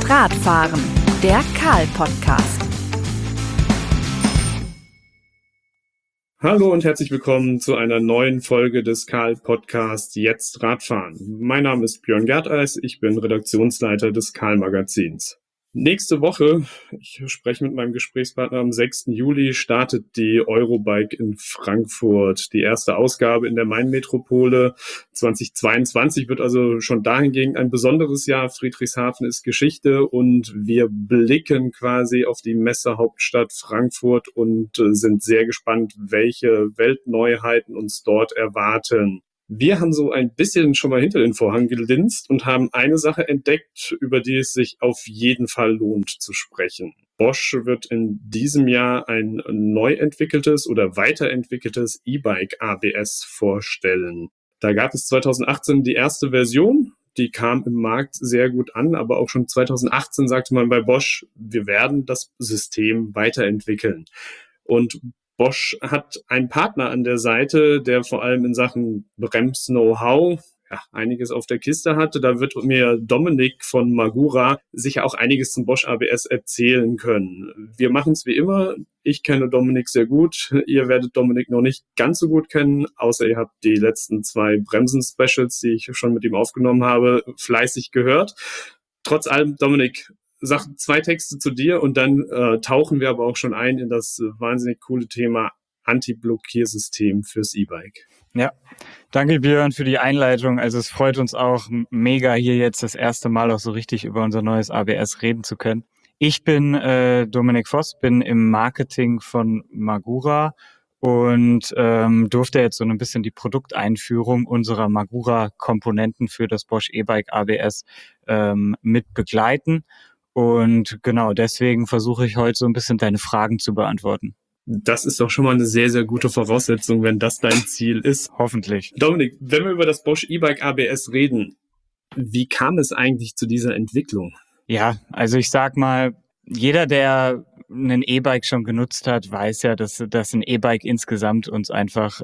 Radfahren, der Karl-Podcast. Hallo und herzlich willkommen zu einer neuen Folge des Karl-Podcasts Jetzt Radfahren. Mein Name ist Björn Gerteis, ich bin Redaktionsleiter des Karl-Magazins. Nächste Woche, ich spreche mit meinem Gesprächspartner, am 6. Juli startet die Eurobike in Frankfurt. Die erste Ausgabe in der Main-Metropole 2022 wird also schon dahingehend ein besonderes Jahr. Friedrichshafen ist Geschichte und wir blicken quasi auf die Messehauptstadt Frankfurt und sind sehr gespannt, welche Weltneuheiten uns dort erwarten. Wir haben so ein bisschen schon mal hinter den Vorhang gelinst und haben eine Sache entdeckt, über die es sich auf jeden Fall lohnt zu sprechen. Bosch wird in diesem Jahr ein neu entwickeltes oder weiterentwickeltes E-Bike ABS vorstellen. Da gab es 2018 die erste Version, die kam im Markt sehr gut an, aber auch schon 2018 sagte man bei Bosch, wir werden das System weiterentwickeln. Und Bosch hat einen Partner an der Seite, der vor allem in Sachen Brems-Know-how einiges auf der Kiste hatte. Da wird mir Dominik von Magura sicher auch einiges zum Bosch ABS erzählen können. Wir machen es wie immer. Ich kenne Dominik sehr gut. Ihr werdet Dominik noch nicht ganz so gut kennen, außer ihr habt die letzten 2 Bremsen-Specials, die ich schon mit ihm aufgenommen habe, fleißig gehört. Trotz allem, Dominik, sag 2 Texte zu dir und dann tauchen wir aber auch schon ein in das wahnsinnig coole Thema Anti-Blockiersystem fürs E-Bike. Ja, danke Björn für die Einleitung. Also es freut uns auch mega, hier jetzt das erste Mal auch so richtig über unser neues ABS reden zu können. Ich bin Dominik Voss, bin im Marketing von Magura und durfte jetzt so ein bisschen die Produkteinführung unserer Magura-Komponenten für das Bosch E-Bike ABS mit begleiten. Und genau deswegen versuche ich heute so ein bisschen deine Fragen zu beantworten. Das ist doch schon mal eine sehr, sehr gute Voraussetzung, wenn das dein Ziel ist. Hoffentlich. Dominik, wenn wir über das Bosch E-Bike ABS reden, wie kam es eigentlich zu dieser Entwicklung? Ja, also ich sag mal, jeder, der ein E-Bike schon genutzt hat, weiß ja, dass ein E-Bike insgesamt uns einfach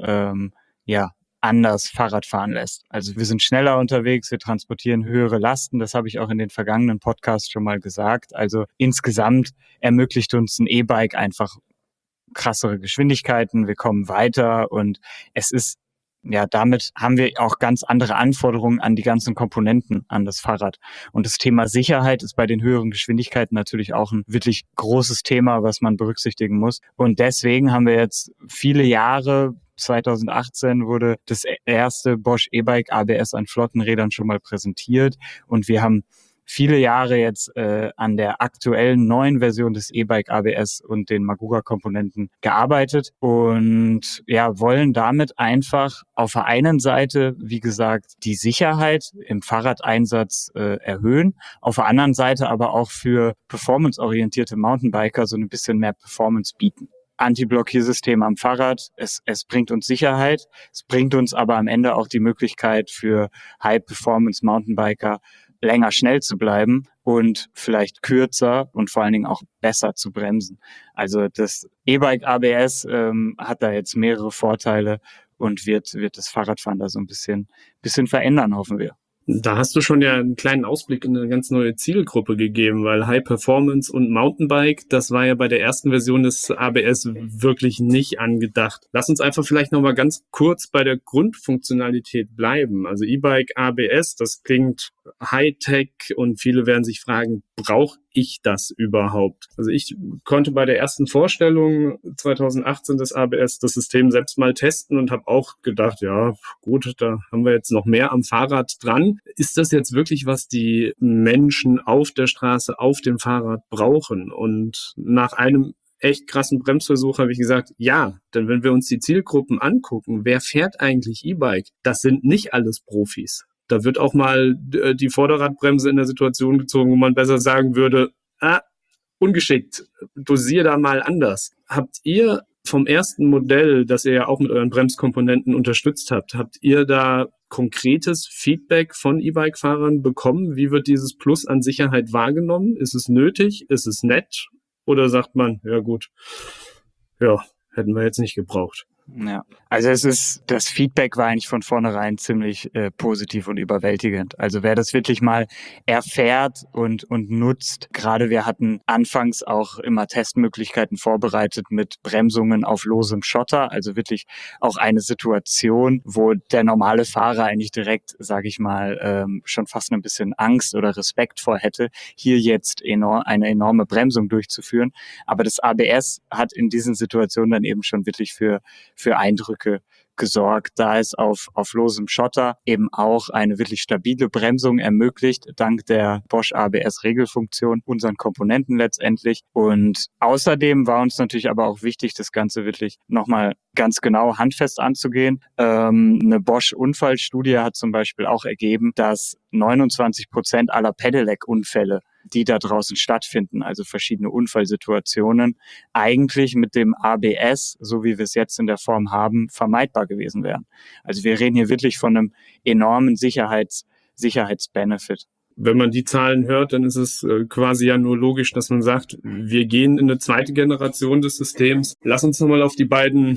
anders Fahrrad fahren lässt. Also wir sind schneller unterwegs, wir transportieren höhere Lasten. Das habe ich auch in den vergangenen Podcasts schon mal gesagt. Also insgesamt ermöglicht uns ein E-Bike einfach krassere Geschwindigkeiten, wir kommen weiter und es ist, damit haben wir auch ganz andere Anforderungen an die ganzen Komponenten an das Fahrrad. Und das Thema Sicherheit ist bei den höheren Geschwindigkeiten natürlich auch ein wirklich großes Thema, was man berücksichtigen muss. Und deswegen haben wir jetzt viele Jahre, 2018 wurde das erste Bosch E-Bike ABS an Flottenrädern schon mal präsentiert und wir haben viele Jahre jetzt an der aktuellen neuen Version des E-Bike ABS und den Magura-Komponenten gearbeitet und wollen damit einfach auf der einen Seite, wie gesagt, die Sicherheit im Fahrradeinsatz erhöhen, auf der anderen Seite aber auch für performanceorientierte Mountainbiker so ein bisschen mehr Performance bieten. Anti-Blockiersystem am Fahrrad, es bringt uns Sicherheit, es bringt uns aber am Ende auch die Möglichkeit für High-Performance-Mountainbiker länger schnell zu bleiben und vielleicht kürzer und vor allen Dingen auch besser zu bremsen. Also das E-Bike ABS hat da jetzt mehrere Vorteile und wird das Fahrradfahren da so ein bisschen verändern, hoffen wir. Da hast du schon ja einen kleinen Ausblick in eine ganz neue Zielgruppe gegeben, weil High Performance und Mountainbike, das war ja bei der ersten Version des ABS wirklich nicht angedacht. Lass uns einfach vielleicht nochmal ganz kurz bei der Grundfunktionalität bleiben. Also E-Bike ABS, das klingt Hightech und viele werden sich fragen, brauche ich das überhaupt? Also ich konnte bei der ersten Vorstellung 2018 des ABS das System selbst mal testen und habe auch gedacht, ja gut, da haben wir jetzt noch mehr am Fahrrad dran. Ist das jetzt wirklich, was die Menschen auf der Straße, auf dem Fahrrad brauchen? Und nach einem echt krassen Bremsversuch habe ich gesagt, ja, denn wenn wir uns die Zielgruppen angucken, wer fährt eigentlich E-Bike? Das sind nicht alles Profis. Da wird auch mal die Vorderradbremse in der Situation gezogen, wo man besser sagen würde, ungeschickt, dosier da mal anders. Habt ihr vom ersten Modell, das ihr ja auch mit euren Bremskomponenten unterstützt habt ihr da konkretes Feedback von E-Bike-Fahrern bekommen? Wie wird dieses Plus an Sicherheit wahrgenommen? Ist es nötig? Ist es nett? Oder sagt man, ja gut, hätten wir jetzt nicht gebraucht? Ja, also das Feedback war eigentlich von vornherein ziemlich positiv und überwältigend. Also wer das wirklich mal erfährt und nutzt, gerade wir hatten anfangs auch immer Testmöglichkeiten vorbereitet mit Bremsungen auf losem Schotter, also wirklich auch eine Situation, wo der normale Fahrer eigentlich direkt, sage ich mal, schon fast ein bisschen Angst oder Respekt vor hätte, hier jetzt eine enorme Bremsung durchzuführen. Aber das ABS hat in diesen Situationen dann eben schon wirklich für Eindrücke gesorgt, da es auf losem Schotter eben auch eine wirklich stabile Bremsung ermöglicht, dank der Bosch ABS-Regelfunktion, unseren Komponenten letztendlich. Und außerdem war uns natürlich aber auch wichtig, das Ganze wirklich nochmal ganz genau handfest anzugehen. Eine Bosch-Unfallstudie hat zum Beispiel auch ergeben, dass 29% aller Pedelec-Unfälle, die da draußen stattfinden, also verschiedene Unfallsituationen, eigentlich mit dem ABS, so wie wir es jetzt in der Form haben, vermeidbar gewesen wären. Also wir reden hier wirklich von einem enormen Sicherheitsbenefit. Wenn man die Zahlen hört, dann ist es quasi ja nur logisch, dass man sagt, wir gehen in eine zweite Generation des Systems. Lass uns nochmal auf die beiden,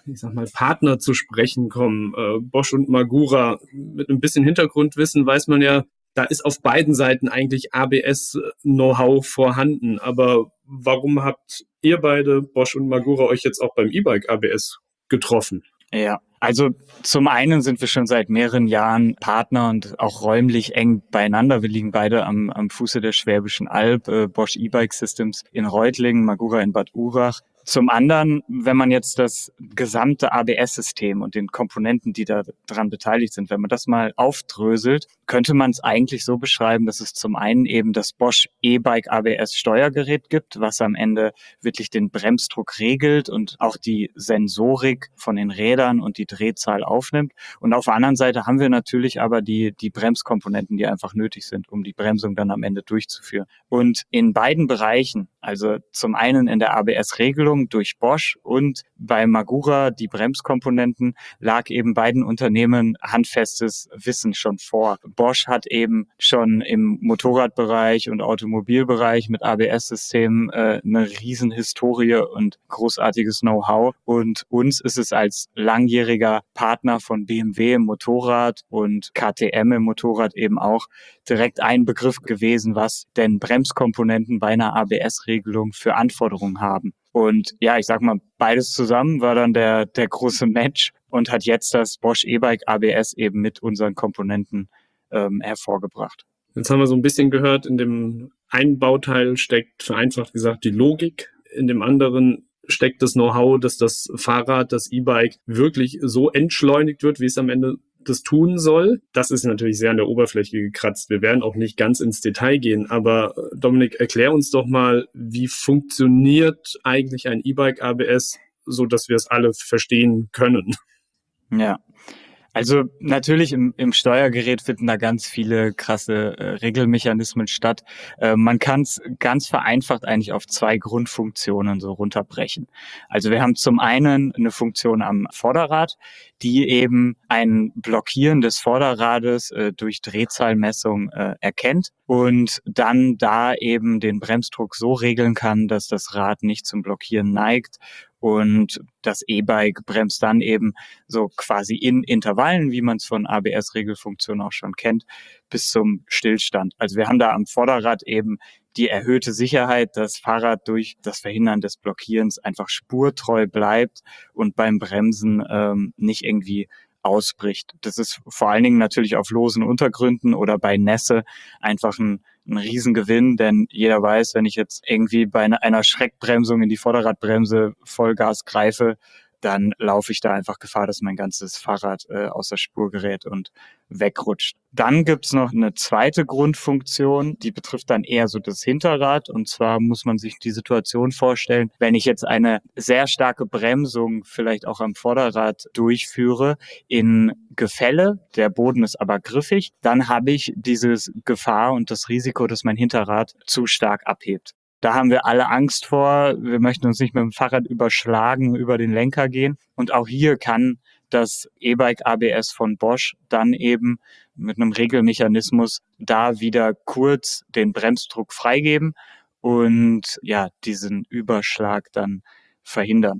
Partner zu sprechen kommen. Bosch und Magura. Mit ein bisschen Hintergrundwissen weiß man ja, da ist auf beiden Seiten eigentlich ABS-Know-how vorhanden. Aber warum habt ihr beide, Bosch und Magura, euch jetzt auch beim E-Bike ABS getroffen? Ja, also zum einen sind wir schon seit mehreren Jahren Partner und auch räumlich eng beieinander. Wir liegen beide am Fuße der Schwäbischen Alb, Bosch E-Bike Systems in Reutlingen, Magura in Bad Urach. Zum anderen, wenn man jetzt das gesamte ABS-System und den Komponenten, die da dran beteiligt sind, wenn man das mal aufdröselt, könnte man es eigentlich so beschreiben, dass es zum einen eben das Bosch E-Bike ABS-Steuergerät gibt, was am Ende wirklich den Bremsdruck regelt und auch die Sensorik von den Rädern und die Drehzahl aufnimmt. Und auf der anderen Seite haben wir natürlich aber die Bremskomponenten, die einfach nötig sind, um die Bremsung dann am Ende durchzuführen. Und in beiden Bereichen, also zum einen in der ABS-Regelung durch Bosch und bei Magura die Bremskomponenten, lag eben beiden Unternehmen handfestes Wissen schon vor. Bosch hat eben schon im Motorradbereich und Automobilbereich mit ABS-Systemen eine Riesenhistorie und großartiges Know-how. Und uns ist es als langjähriger Partner von BMW im Motorrad und KTM im Motorrad eben auch direkt ein Begriff gewesen, was denn Bremskomponenten bei einer ABS-Regelung für Anforderungen haben. Und ja, ich sag mal, beides zusammen war dann der große Match und hat jetzt das Bosch E-Bike ABS eben mit unseren Komponenten hervorgebracht. Jetzt haben wir so ein bisschen gehört, in dem einen Bauteil steckt, vereinfacht gesagt, die Logik. In dem anderen steckt das Know-how, dass das Fahrrad, das E-Bike wirklich so entschleunigt wird, wie es am Ende das tun soll. Das ist natürlich sehr an der Oberfläche gekratzt. Wir werden auch nicht ganz ins Detail gehen, aber Dominik, erklär uns doch mal, wie funktioniert eigentlich ein E-Bike ABS, so dass wir es alle verstehen können? Ja. Also natürlich im Steuergerät finden da ganz viele krasse Regelmechanismen statt. Man kann es ganz vereinfacht eigentlich auf zwei Grundfunktionen so runterbrechen. Also wir haben zum einen eine Funktion am Vorderrad, die eben ein Blockieren des Vorderrades durch Drehzahlmessung erkennt und dann da eben den Bremsdruck so regeln kann, dass das Rad nicht zum Blockieren neigt. Und das E-Bike bremst dann eben so quasi in Intervallen, wie man es von ABS-Regelfunktionen auch schon kennt, bis zum Stillstand. Also wir haben da am Vorderrad eben die erhöhte Sicherheit, dass das Fahrrad durch das Verhindern des Blockierens einfach spurtreu bleibt und beim Bremsen nicht irgendwie ausbricht. Das ist vor allen Dingen natürlich auf losen Untergründen oder bei Nässe einfach ein Riesengewinn, denn jeder weiß, wenn ich jetzt irgendwie bei einer Schreckbremsung in die Vorderradbremse Vollgas greife, dann laufe ich da einfach Gefahr, dass mein ganzes Fahrrad aus der Spur gerät und wegrutscht. Dann gibt's noch eine zweite Grundfunktion, die betrifft dann eher so das Hinterrad. Und zwar muss man sich die Situation vorstellen, wenn ich jetzt eine sehr starke Bremsung vielleicht auch am Vorderrad durchführe in Gefälle, der Boden ist aber griffig, dann habe ich dieses Gefahr und das Risiko, dass mein Hinterrad zu stark abhebt. Da haben wir alle Angst vor. Wir möchten uns nicht mit dem Fahrrad überschlagen, über den Lenker gehen. Und auch hier kann das E-Bike ABS von Bosch dann eben mit einem Regelmechanismus da wieder kurz den Bremsdruck freigeben und ja, diesen Überschlag dann verhindern.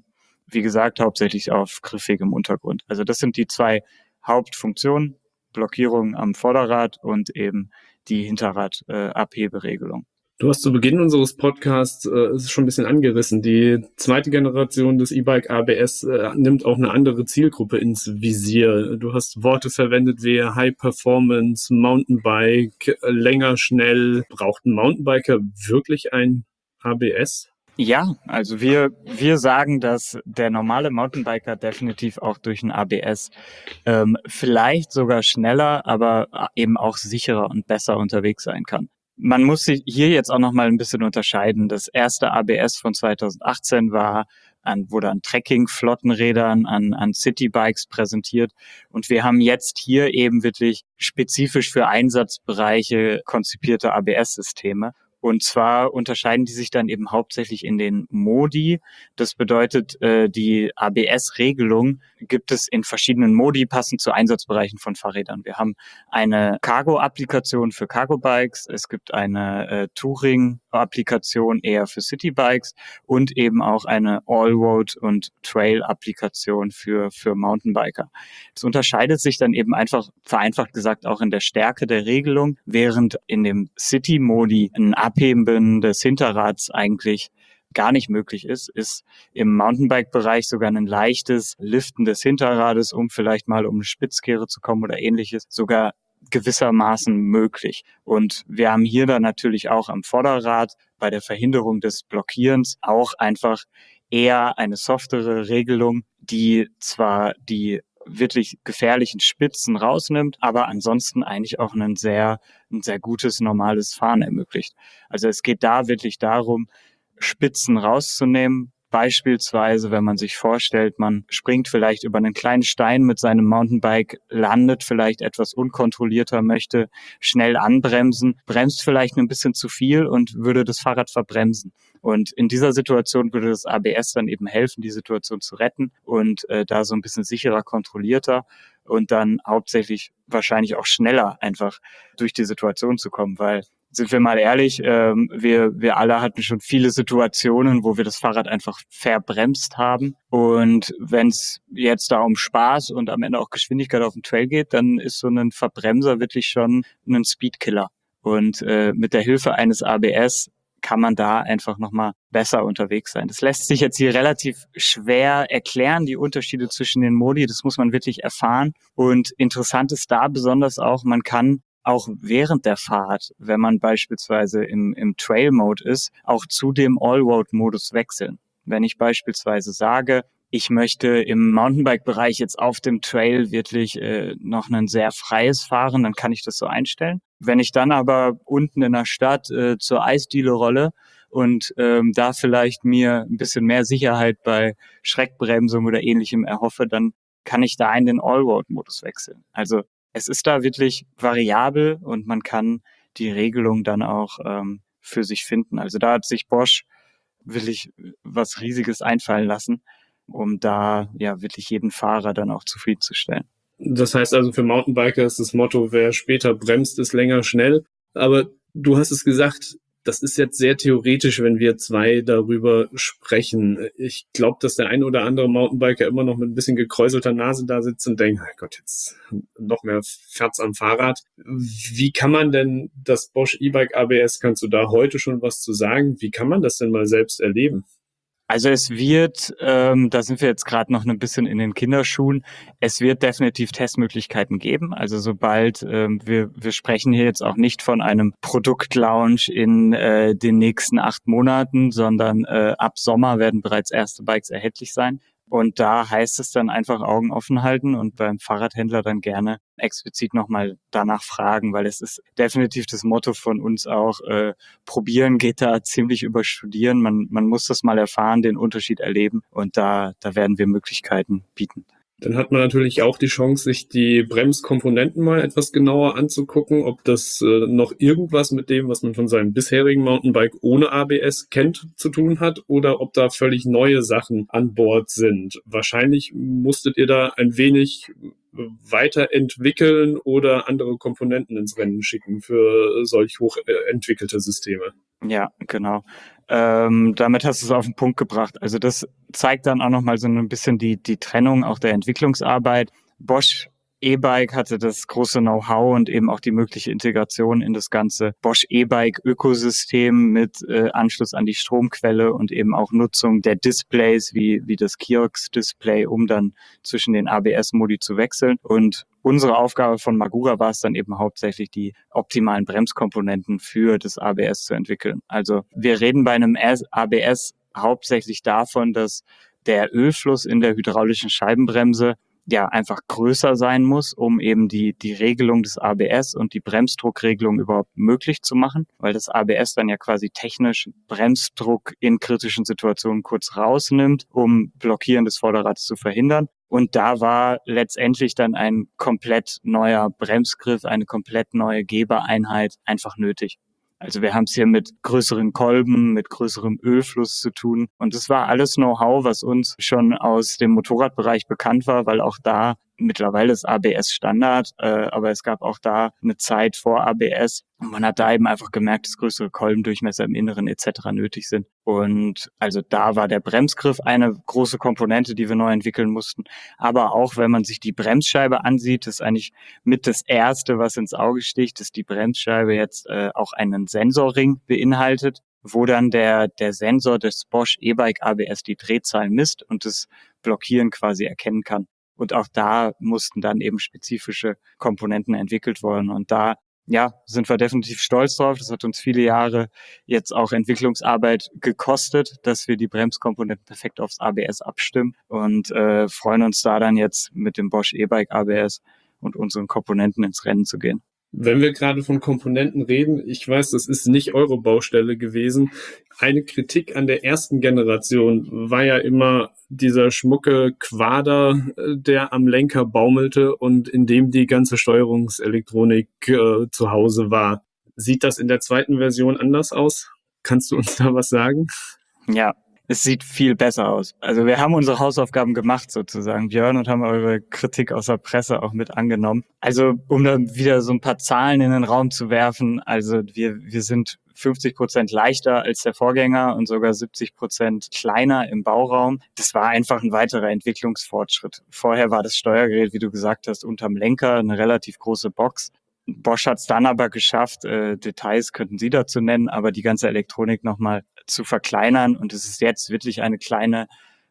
wie gesagt, hauptsächlich auf griffigem Untergrund. Also das sind die 2 Hauptfunktionen, Blockierung am Vorderrad und eben die Hinterrad-Abheberegelung. Du hast zu Beginn unseres Podcasts es schon ein bisschen angerissen. Die zweite Generation des E-Bike ABS nimmt auch eine andere Zielgruppe ins Visier. Du hast Worte verwendet wie High Performance, Mountainbike, länger, schnell. Braucht ein Mountainbiker wirklich ein ABS? Ja, also wir sagen, dass der normale Mountainbiker definitiv auch durch ein ABS vielleicht sogar schneller, aber eben auch sicherer und besser unterwegs sein kann. Man muss sich hier jetzt auch noch mal ein bisschen unterscheiden. Das erste ABS von 2018 wurde an Trekking-Flottenrädern, an Citybikes präsentiert. Und wir haben jetzt hier eben wirklich spezifisch für Einsatzbereiche konzipierte ABS-Systeme. Und zwar unterscheiden die sich dann eben hauptsächlich in den Modi. Das bedeutet, die ABS-Regelung gibt es in verschiedenen Modi, passend zu Einsatzbereichen von Fahrrädern. Wir haben eine Cargo-Applikation für Cargo-Bikes, es gibt eine Touring-Applikation eher für City-Bikes und eben auch eine All-Road- und Trail-Applikation für Mountainbiker. Es unterscheidet sich dann eben einfach, vereinfacht gesagt, auch in der Stärke der Regelung, während in dem City-Modi ein Abheben des Hinterrads eigentlich gar nicht möglich ist im Mountainbike-Bereich sogar ein leichtes Liften des Hinterrades, um vielleicht mal um eine Spitzkehre zu kommen oder ähnliches, sogar gewissermaßen möglich. Und wir haben hier dann natürlich auch am Vorderrad bei der Verhinderung des Blockierens auch einfach eher eine softere Regelung, die zwar die wirklich gefährlichen Spitzen rausnimmt, aber ansonsten eigentlich auch ein sehr gutes, normales Fahren ermöglicht. Also es geht da wirklich darum, Spitzen rauszunehmen. Beispielsweise, wenn man sich vorstellt, man springt vielleicht über einen kleinen Stein mit seinem Mountainbike, landet vielleicht etwas unkontrollierter, möchte schnell anbremsen, bremst vielleicht ein bisschen zu viel und würde das Fahrrad verbremsen. Und in dieser Situation würde das ABS dann eben helfen, die Situation zu retten und da so ein bisschen sicherer, kontrollierter und dann hauptsächlich wahrscheinlich auch schneller einfach durch die Situation zu kommen, weil sind wir mal ehrlich, wir alle hatten schon viele Situationen, wo wir das Fahrrad einfach verbremst haben. Und wenn es jetzt da um Spaß und am Ende auch Geschwindigkeit auf dem Trail geht, dann ist so ein Verbremser wirklich schon ein Speedkiller. Und mit der Hilfe eines ABS kann man da einfach nochmal besser unterwegs sein. Das lässt sich jetzt hier relativ schwer erklären, die Unterschiede zwischen den Modi. Das muss man wirklich erfahren. Und interessant ist da besonders auch, man kann auch während der Fahrt, wenn man beispielsweise im Trail-Mode ist, auch zu dem All-Road-Modus wechseln. Wenn ich beispielsweise sage, ich möchte im Mountainbike-Bereich jetzt auf dem Trail wirklich noch ein sehr freies Fahren, dann kann ich das so einstellen. Wenn ich dann aber unten in der Stadt zur Eisdiele rolle und da vielleicht mir ein bisschen mehr Sicherheit bei Schreckbremsung oder Ähnlichem erhoffe, dann kann ich da in den All-Road-Modus wechseln. Also es ist da wirklich variabel und man kann die Regelung dann auch für sich finden. Also da hat sich Bosch wirklich was Riesiges einfallen lassen, um da ja wirklich jeden Fahrer dann auch zufriedenzustellen. Das heißt also, für Mountainbiker ist das Motto, wer später bremst, ist länger schnell. Aber du hast es gesagt, das ist jetzt sehr theoretisch, wenn wir zwei darüber sprechen. Ich glaube, dass der ein oder andere Mountainbiker immer noch mit ein bisschen gekräuselter Nase da sitzt und denkt, oh Gott, jetzt noch mehr Ferz am Fahrrad. Wie kann man denn das Bosch E-Bike ABS, kannst du da heute schon was zu sagen? Wie kann man das denn mal selbst erleben? Also es wird, da sind wir jetzt gerade noch ein bisschen in den Kinderschuhen, es wird definitiv Testmöglichkeiten geben. Also sobald, wir sprechen hier jetzt auch nicht von einem Produktlaunch in den nächsten 8 Monaten, sondern ab Sommer werden bereits erste Bikes erhältlich sein. Und da heißt es dann einfach Augen offen halten und beim Fahrradhändler dann gerne explizit nochmal danach fragen, weil es ist definitiv das Motto von uns auch, probieren geht da ziemlich über studieren. Man muss das mal erfahren, den Unterschied erleben und da werden wir Möglichkeiten bieten. Dann hat man natürlich auch die Chance, sich die Bremskomponenten mal etwas genauer anzugucken, ob das noch irgendwas mit dem, was man von seinem bisherigen Mountainbike ohne ABS kennt, zu tun hat oder ob da völlig neue Sachen an Bord sind. Wahrscheinlich musstet ihr da ein wenig weiterentwickeln oder andere Komponenten ins Rennen schicken für solch hochentwickelte Systeme. Ja, genau. Damit hast du es auf den Punkt gebracht. Also das zeigt dann auch nochmal so ein bisschen die Trennung auch der Entwicklungsarbeit. Bosch E-Bike hatte das große Know-how und eben auch die mögliche Integration in das ganze Bosch E-Bike-Ökosystem mit Anschluss an die Stromquelle und eben auch Nutzung der Displays wie das Kiox-Display, um dann zwischen den ABS-Modi zu wechseln. Und unsere Aufgabe von Magura war es dann eben hauptsächlich, die optimalen Bremskomponenten für das ABS zu entwickeln. Also wir reden bei einem ABS hauptsächlich davon, dass der Ölfluss in der hydraulischen Scheibenbremse ja einfach größer sein muss, um eben die Regelung des ABS und die Bremsdruckregelung überhaupt möglich zu machen, weil das ABS dann ja quasi technisch Bremsdruck in kritischen Situationen kurz rausnimmt, um Blockieren des Vorderrads zu verhindern. Und da war letztendlich dann ein komplett neuer Bremsgriff, eine komplett neue Gebereinheit einfach nötig. Also wir haben es hier mit größeren Kolben, mit größerem Ölfluss zu tun. Und das war alles Know-how, was uns schon aus dem Motorradbereich bekannt war, weil auch da mittlerweile ist ABS Standard, aber es gab auch da eine Zeit vor ABS. Und man hat da eben einfach gemerkt, dass größere Kolbendurchmesser im Inneren etc. nötig sind. Und also da war der Bremsgriff eine große Komponente, die wir neu entwickeln mussten. Aber auch, wenn man sich die Bremsscheibe ansieht, ist eigentlich mit das Erste, was ins Auge sticht, dass die Bremsscheibe jetzt auch einen Sensorring beinhaltet, wo dann der Sensor des Bosch E-Bike ABS die Drehzahl misst und das Blockieren quasi erkennen kann. Und auch da mussten dann eben spezifische Komponenten entwickelt worden. Und da, ja, sind wir definitiv stolz drauf. Das hat uns viele Jahre jetzt auch Entwicklungsarbeit gekostet, dass wir die Bremskomponenten perfekt aufs ABS abstimmen und freuen uns da dann jetzt mit dem Bosch E-Bike ABS und unseren Komponenten ins Rennen zu gehen. Wenn wir gerade von Komponenten reden, ich weiß, das ist nicht eure Baustelle gewesen. Eine Kritik an der ersten Generation war ja immer dieser schmucke Quader, der am Lenker baumelte und in dem die ganze Steuerungselektronik zu Hause war. Sieht das in der zweiten Version anders aus? Kannst du uns da was sagen? Ja, es sieht viel besser aus. Also wir haben unsere Hausaufgaben gemacht sozusagen, Björn, und haben eure Kritik aus der Presse auch mit angenommen. Also um dann wieder so ein paar Zahlen in den Raum zu werfen, also wir sind 50% leichter als der Vorgänger und sogar 70% kleiner im Bauraum. Das war einfach ein weiterer Entwicklungsfortschritt. Vorher war das Steuergerät, wie du gesagt hast, unterm Lenker, eine relativ große Box. Bosch hat es dann aber geschafft, Details könnten Sie dazu nennen, aber die ganze Elektronik nochmal zu verkleinern. Und es ist jetzt wirklich eine kleine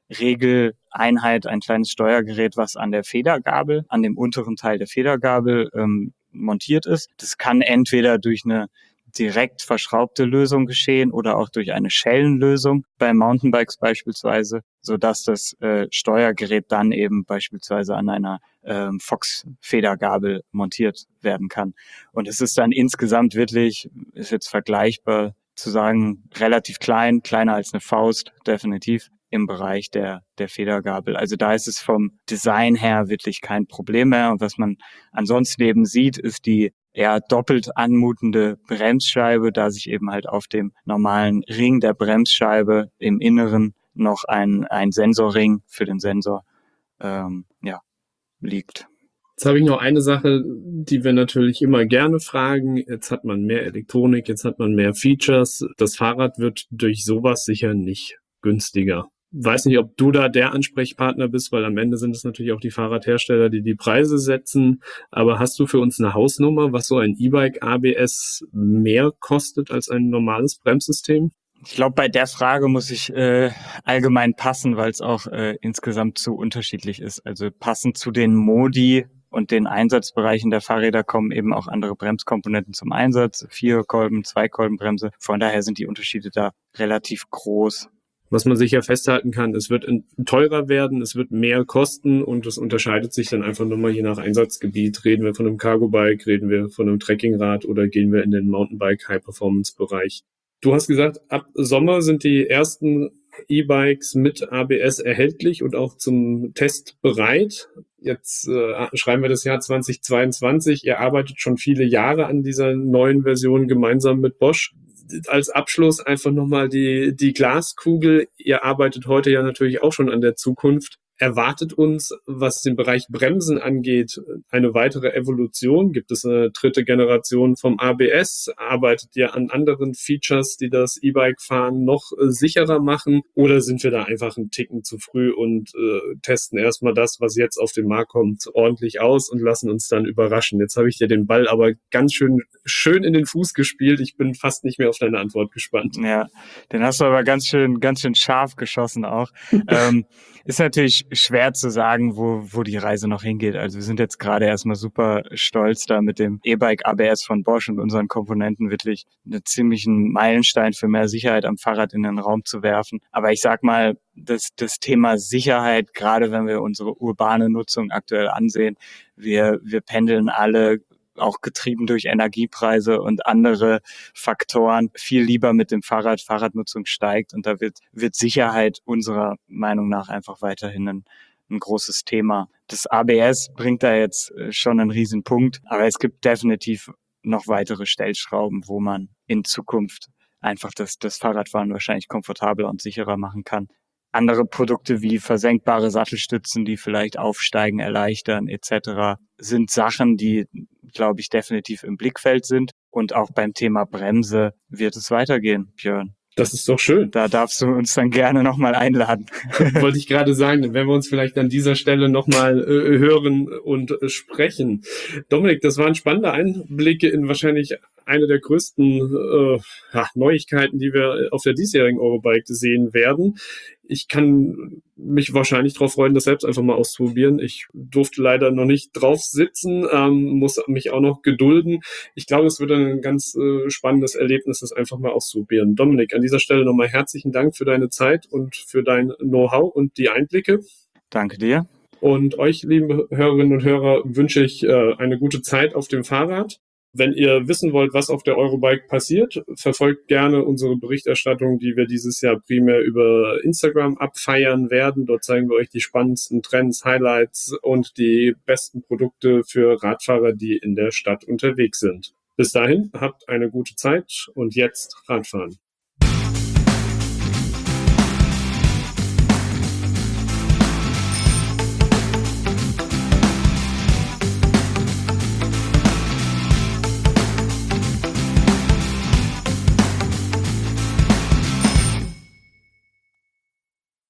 Regeleinheit, ein kleines Steuergerät, was an der Federgabel, an dem unteren Teil der Federgabel montiert ist. Das kann entweder durch eine direkt verschraubte Lösung geschehen oder auch durch eine Schellenlösung bei Mountainbikes beispielsweise, sodass das Steuergerät dann eben beispielsweise an einer Fox-Federgabel montiert werden kann. Und es ist dann insgesamt wirklich, ist jetzt vergleichbar zu sagen, relativ klein, kleiner als eine Faust, definitiv im Bereich der Federgabel. Also da ist es vom Design her wirklich kein Problem mehr. Und was man ansonsten eben sieht, ist die eher doppelt anmutende Bremsscheibe, da sich eben halt auf dem normalen Ring der Bremsscheibe im Inneren noch ein Sensorring für den Sensor liegt. Jetzt habe ich noch eine Sache, die wir natürlich immer gerne fragen. Jetzt hat man mehr Elektronik, jetzt hat man mehr Features. Das Fahrrad wird durch sowas sicher nicht günstiger. Weiß nicht, ob du da der Ansprechpartner bist, weil am Ende sind es natürlich auch die Fahrradhersteller, die die Preise setzen. Aber hast du für uns eine Hausnummer, was so ein E-Bike ABS mehr kostet als ein normales Bremssystem? Ich glaube, bei der Frage muss ich allgemein passen, weil es auch insgesamt zu unterschiedlich ist. Also passend zu den Modi und den Einsatzbereichen der Fahrräder kommen eben auch andere Bremskomponenten zum Einsatz. 4-Kolben, 2-Kolbenbremse. Von daher sind die Unterschiede da relativ groß. Was man sicher festhalten kann, es wird teurer werden, es wird mehr kosten und es unterscheidet sich dann einfach nochmal je nach Einsatzgebiet. Reden wir von einem Cargo-Bike, reden wir von einem Trekkingrad oder gehen wir in den Mountainbike-High-Performance-Bereich. Du hast gesagt, ab Sommer sind die ersten E-Bikes mit ABS erhältlich und auch zum Test bereit. Jetzt schreiben wir das Jahr 2022. Ihr arbeitet schon viele Jahre an dieser neuen Version gemeinsam mit Bosch. Als Abschluss einfach nochmal die Glaskugel. Ihr arbeitet heute ja natürlich auch schon an der Zukunft. Erwartet uns, was den Bereich Bremsen angeht, eine weitere Evolution? Gibt es eine dritte Generation vom ABS? Arbeitet ihr an anderen Features, die das E-Bike-Fahren noch sicherer machen? Oder sind wir da einfach einen Ticken zu früh und testen erstmal das, was jetzt auf den Markt kommt, ordentlich aus und lassen uns dann überraschen? Jetzt habe ich dir den Ball aber ganz schön in den Fuß gespielt. Ich bin fast nicht mehr auf deine Antwort gespannt. Ja, den hast du aber ganz schön scharf geschossen auch. Ist natürlich schwer zu sagen, wo die Reise noch hingeht. Also wir sind jetzt gerade erstmal super stolz, da mit dem E-Bike ABS von Bosch und unseren Komponenten wirklich einen ziemlichen Meilenstein für mehr Sicherheit am Fahrrad in den Raum zu werfen. Aber ich sag mal, das Thema Sicherheit, gerade wenn wir unsere urbane Nutzung aktuell ansehen, wir pendeln alle, auch getrieben durch Energiepreise und andere Faktoren, viel lieber mit dem Fahrrad. Fahrradnutzung steigt und da wird Sicherheit unserer Meinung nach einfach weiterhin ein großes Thema. Das ABS bringt da jetzt schon einen riesen Punkt, aber es gibt definitiv noch weitere Stellschrauben, wo man in Zukunft einfach das Fahrradfahren wahrscheinlich komfortabler und sicherer machen kann. Andere Produkte wie versenkbare Sattelstützen, die vielleicht Aufsteigen erleichtern etc., sind Sachen, die, glaube ich, definitiv im Blickfeld sind. Und auch beim Thema Bremse wird es weitergehen, Björn. Das ist doch schön. Da darfst du uns dann gerne nochmal einladen. Wollte ich gerade sagen, dann werden wir uns vielleicht an dieser Stelle nochmal hören und sprechen. Dominik, das waren spannende Einblicke in wahrscheinlich eine der größten Neuigkeiten, die wir auf der diesjährigen Eurobike sehen werden. Ich kann mich wahrscheinlich darauf freuen, das selbst einfach mal auszuprobieren. Ich durfte leider noch nicht drauf sitzen, muss mich auch noch gedulden. Ich glaube, es wird ein ganz spannendes Erlebnis, das einfach mal auszuprobieren. Dominik, an dieser Stelle nochmal herzlichen Dank für deine Zeit und für dein Know-how und die Einblicke. Danke dir. Und euch, liebe Hörerinnen und Hörer, wünsche ich eine gute Zeit auf dem Fahrrad. Wenn ihr wissen wollt, was auf der Eurobike passiert, verfolgt gerne unsere Berichterstattung, die wir dieses Jahr primär über Instagram abfeiern werden. Dort zeigen wir euch die spannendsten Trends, Highlights und die besten Produkte für Radfahrer, die in der Stadt unterwegs sind. Bis dahin, habt eine gute Zeit und jetzt Radfahren.